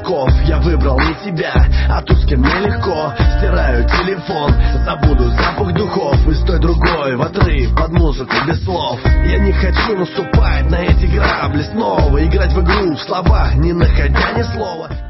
звонков. Я выбрал не тебя, а ту, с кем мне легко. Стираю телефон, забуду запах духов. И с той другой в отрыв под музыку без слов. Я не хочу наступать на эти грабли снова, играть в игру в слова, не находя ни слова.